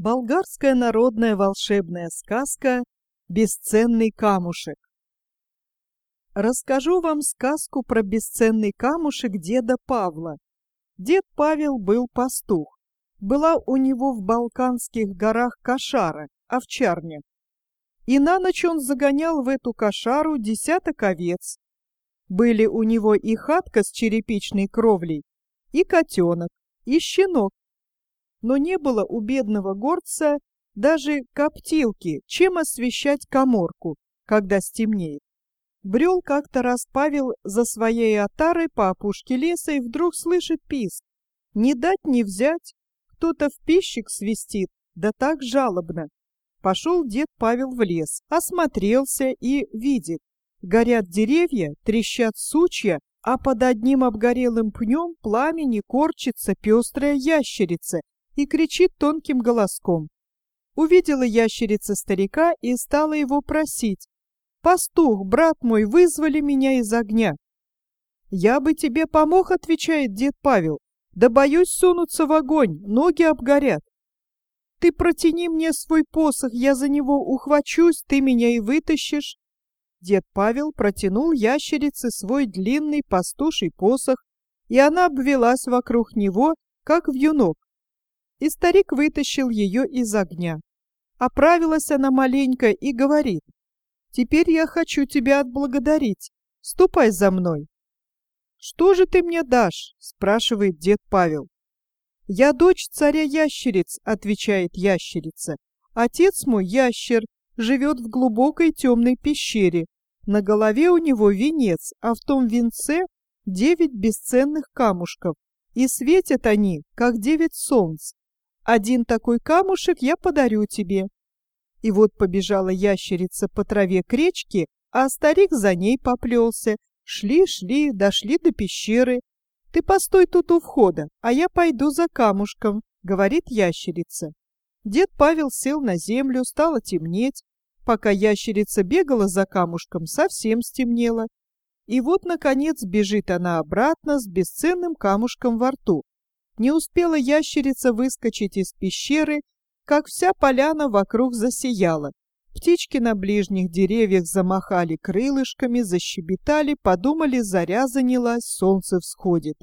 Болгарская народная волшебная сказка «Бесценный камушек». Расскажу вам сказку про бесценный камушек деда Павла. Дед Павел был пастух. Была у него в Балканских горах кошара, овчарня. И на ночь он загонял в эту кошару 10 овец. Были у него и хатка с черепичной кровлей, и котенок, и щенок. Но не было у бедного горца даже коптилки, чем освещать каморку, когда стемнеет. Брел как-то раз Павел за своей отарой по опушке леса и вдруг слышит писк. Не дать не взять, кто-то в пищик свистит, да так жалобно. Пошел дед Павел в лес, осмотрелся и видит. Горят деревья, трещат сучья, а под одним обгорелым пнем пламени корчится пестрая ящерица и кричит тонким голоском. Увидела ящерица старика и стала его просить: «Пастух, брат мой, вызвали меня из огня». «Я бы тебе помог», — отвечает дед Павел, «да боюсь сунуться в огонь, ноги обгорят». «Ты протяни мне свой посох, я за него ухвачусь, ты меня и вытащишь». Дед Павел протянул ящерице свой длинный пастуший посох, и она обвелась вокруг него, как вьюнок. И старик вытащил ее из огня. Оправилась она маленько и говорит: «Теперь я хочу тебя отблагодарить. Ступай за мной». «Что же ты мне дашь?» — спрашивает дед Павел. «Я дочь царя ящериц», — отвечает ящерица. «Отец мой, ящер, живет в глубокой темной пещере. На голове у него венец, а в том венце 9 бесценных камушков, и светят они, как 9 солнц. Один такой камушек я подарю тебе». И вот побежала ящерица по траве к речке, а старик за ней поплелся. Шли, дошли до пещеры. «Ты постой тут у входа, а я пойду за камушком», — говорит ящерица. Дед Павел сел на землю, стало темнеть. Пока ящерица бегала за камушком, совсем стемнело. И вот, наконец, бежит она обратно с бесценным камушком во рту. Не успела ящерица выскочить из пещеры, как вся поляна вокруг засияла. Птички на ближних деревьях замахали крылышками, защебетали, подумали, заря занялась, солнце всходит.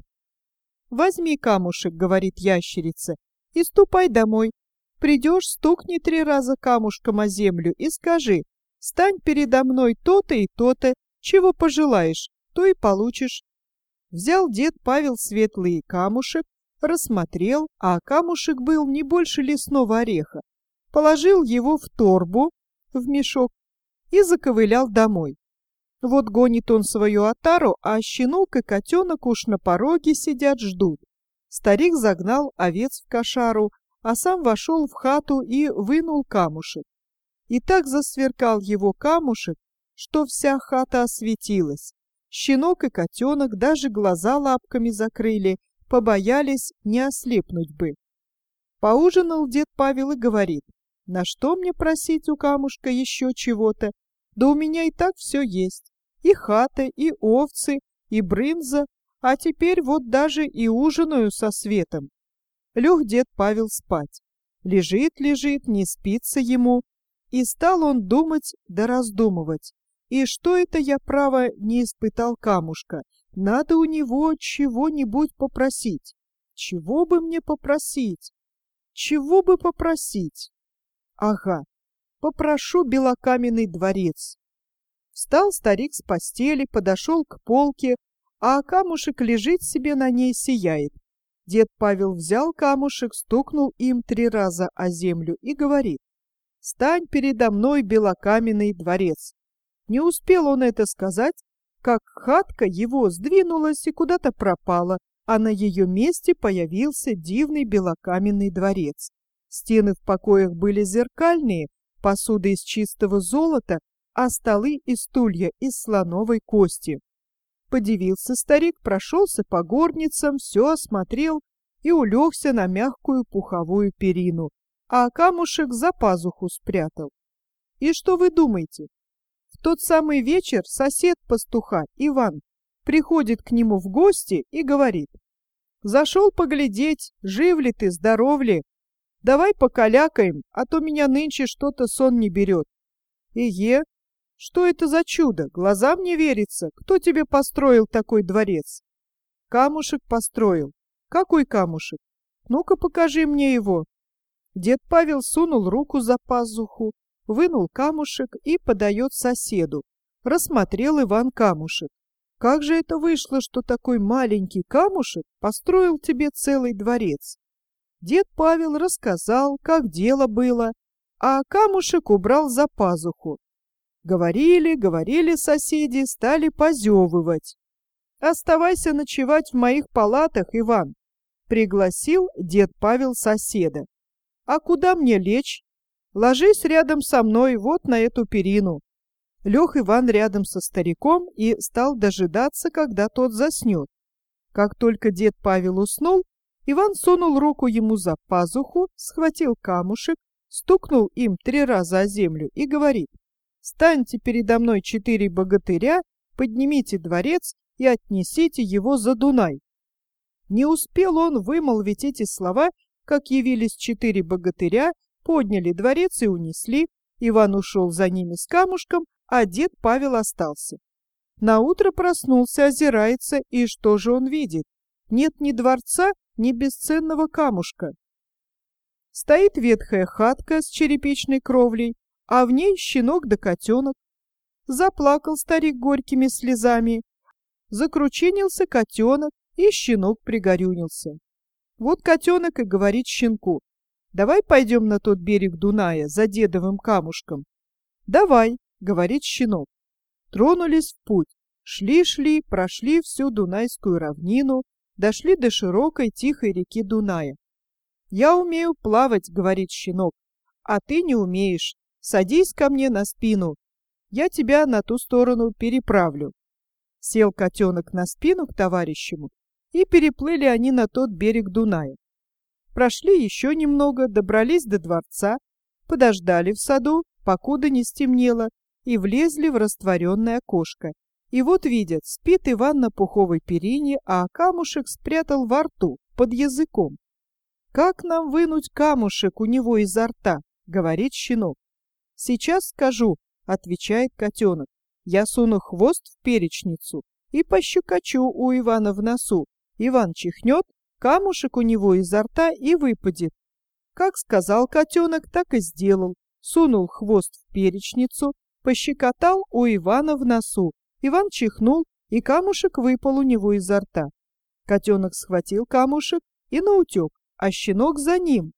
«Возьми камушек», — говорит ящерица, — «и ступай домой. Придешь, стукни 3 раза камушком о землю и скажи: стань передо мной то-то и то-то, чего пожелаешь, то и получишь». Взял дед Павел светлый камушек, рассмотрел, а камушек был не больше лесного ореха, положил его в торбу, в мешок, и заковылял домой. Вот гонит он свою отару, а щенок и котенок уж на пороге сидят, ждут. Старик загнал овец в кошару, а сам вошел в хату и вынул камушек. И так засверкал его камушек, что вся хата осветилась. Щенок и котенок даже глаза лапками закрыли, побоялись, не ослепнуть бы. Поужинал дед Павел и говорит: «На что мне просить у камушка еще чего-то? Да у меня и так все есть. И хата, и овцы, и брынза, а теперь вот даже и ужинаю со светом». Лег дед Павел спать. Лежит, не спится ему. И стал он думать да раздумывать. И что это я, право, не испытал камушка? Надо у него чего-нибудь попросить. Чего бы мне попросить? Чего бы попросить? Ага, попрошу белокаменный дворец. Встал старик с постели, подошел к полке, а камушек лежит себе на ней, сияет. Дед Павел взял камушек, стукнул им 3 раза о землю и говорит: «Стань передо мной, белокаменный дворец». Не успел он это сказать, как хатка его сдвинулась и куда-то пропала, а на ее месте появился дивный белокаменный дворец. Стены в покоях были зеркальные, посуда из чистого золота, а столы и стулья из слоновой кости. Подивился старик, прошелся по горницам, все осмотрел и улегся на мягкую пуховую перину, а камушек за пазуху спрятал. И что вы думаете? В тот самый вечер сосед пастуха, Иван, приходит к нему в гости и говорит: «Зашел поглядеть, жив ли ты, здоров ли?» Давай покалякаем, а то меня нынче что-то сон не берет. Эге, что это за чудо? Глазам не верится. Кто тебе построил такой дворец? Камушек построил. Какой камушек? Ну-ка покажи мне его. Дед Павел сунул руку за пазуху, вынул камушек и подает соседу. Рассмотрел Иван камушек. Как же это вышло, что такой маленький камушек построил тебе целый дворец? Дед Павел рассказал, как дело было, а камушек убрал за пазуху. Говорили соседи, стали позевывать. «Оставайся ночевать в моих палатах, Иван», — пригласил дед Павел соседа. «А куда мне лечь? Ложись рядом со мной, вот на эту перину». Лег Иван рядом со стариком и стал дожидаться, когда тот заснет. Как только дед Павел уснул, Иван сунул руку ему за пазуху, схватил камушек, стукнул им 3 раза о землю и говорит: «Станьте передо мной 4 богатыря, поднимите дворец и отнесите его за Дунай». Не успел он вымолвить эти слова, как явились 4 богатыря, подняли дворец и унесли. Иван ушел за ними с камушком, а дед Павел остался. Наутро проснулся, озирается, и что же он видит? Нет ни дворца, ни бесценного камушка. Стоит ветхая хатка с черепичной кровлей, а в ней щенок да котенок. Заплакал старик горькими слезами, закручинился котенок, и щенок пригорюнился. Вот котенок и говорит щенку: «Давай пойдем на тот берег Дуная за дедовым камушком». «Давай», — говорит щенок. Тронулись в путь. Шли, прошли всю Дунайскую равнину, дошли до широкой тихой реки Дуная. «Я умею плавать», — говорит щенок, — «а ты не умеешь. Садись ко мне на спину, я тебя на ту сторону переправлю». Сел котенок на спину к товарищему, и переплыли они на тот берег Дуная. Прошли еще немного, добрались до дворца, подождали в саду, покуда не стемнело, и влезли в растворенное окошко. И вот видят, спит Иван на пуховой перине, а камушек спрятал во рту, под языком. «Как нам вынуть камушек у него изо рта?» — говорит щенок. «Сейчас скажу», — отвечает котенок. «Я суну хвост в перечницу и пощекочу у Ивана в носу. Иван чихнет, камушек у него изо рта и выпадет». Как сказал котенок, так и сделал. Сунул хвост в перечницу, пощекотал у Ивана в носу. Иван чихнул, и камушек выпал у него изо рта. Котенок схватил камушек и наутек, а щенок за ним.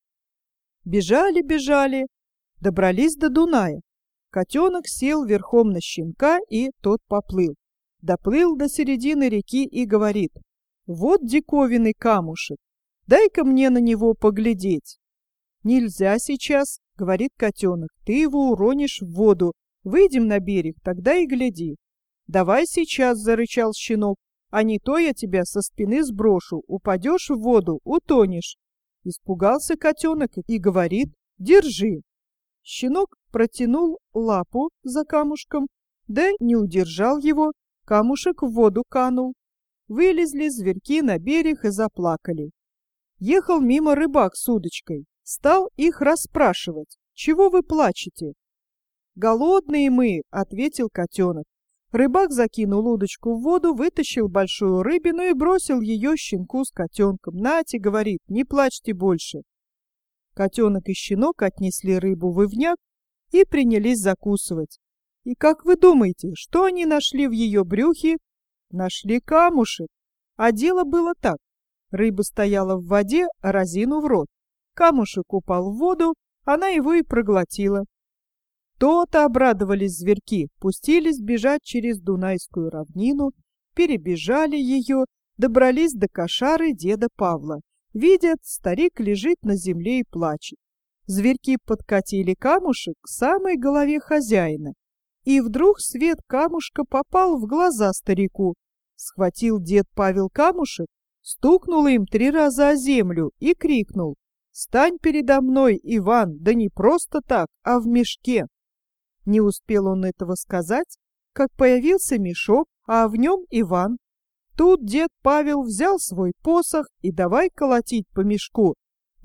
Бежали, добрались до Дуная. Котенок сел верхом на щенка, и тот поплыл. Доплыл до середины реки и говорит: «Вот диковинный камушек, дай-ка мне на него поглядеть». «Нельзя сейчас», — говорит котенок, — «ты его уронишь в воду. Выйдем на берег, тогда и гляди». «Давай сейчас», — зарычал щенок, — «а не то я тебя со спины сброшу, упадешь в воду, утонешь». Испугался котенок и говорит: «Держи». Щенок протянул лапу за камушком, да не удержал его, камушек в воду канул. Вылезли зверьки на берег и заплакали. Ехал мимо рыбак с удочкой, стал их расспрашивать: «Чего вы плачете?» «Голодные мы», — ответил котенок. Рыбак закинул удочку в воду, вытащил большую рыбину и бросил ее щенку с котенком. «Нате», — говорит, — «не плачьте больше». Котенок и щенок отнесли рыбу в ивняк и принялись закусывать. И как вы думаете, что они нашли в ее брюхе? Нашли камушек. А дело было так. Рыба стояла в воде, разинув рот. Камушек упал в воду, она его и проглотила. То-то обрадовались зверьки, пустились бежать через Дунайскую равнину, перебежали ее, добрались до кошары деда Павла. Видят, старик лежит на земле и плачет. Зверьки подкатили камушек к самой голове хозяина. И вдруг свет камушка попал в глаза старику. Схватил дед Павел камушек, стукнул им 3 раза о землю и крикнул: «Стань передо мной, Иван, да не просто так, а в мешке». Не успел он этого сказать, как появился мешок, а в нем Иван. Тут дед Павел взял свой посох и давай колотить по мешку.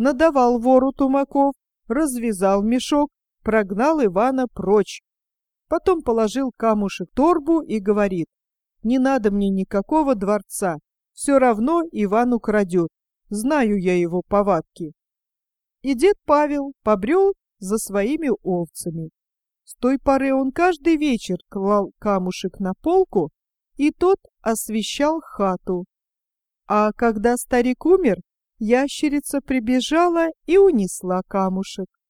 надавал вору тумаков, развязал мешок, прогнал Ивана прочь. Потом положил камушек в торбу и говорит: «Не надо мне никакого дворца, все равно Иван украдет, знаю я его повадки». И дед Павел побрел за своими овцами. С той поры он каждый вечер клал камушек на полку, и тот освещал хату. А когда старик умер, ящерица прибежала и унесла камушек.